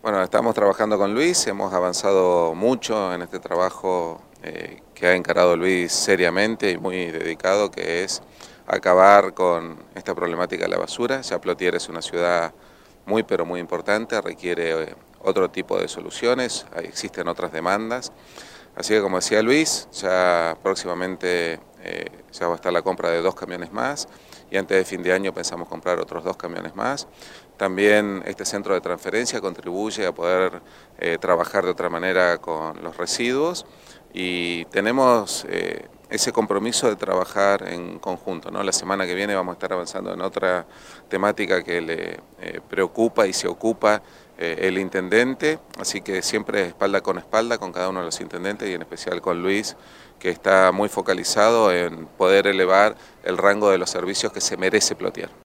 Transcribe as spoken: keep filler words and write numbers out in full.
Bueno, estamos trabajando con Luis, hemos avanzado mucho en este trabajo eh, que ha encarado Luis seriamente y muy dedicado, que es acabar con esta problemática de la basura. Ya Plotier es una ciudad muy pero muy importante, requiere eh, otro tipo de soluciones, existen otras demandas. Así que, como decía Luis, ya próximamente eh, ya va a estar la compra de dos camiones más y antes de fin de año pensamos comprar otros dos camiones más. También este centro de transferencia contribuye a poder eh, trabajar de otra manera con los residuos y tenemos eh, ese compromiso de trabajar en conjunto, ¿no? La semana que viene vamos a estar avanzando en otra temática que le eh, preocupa y se ocupa eh, el intendente, así que siempre espalda con espalda con cada uno de los intendentes y en especial con Luis, que está muy focalizado en poder elevar el rango de los servicios que se merece Plotier.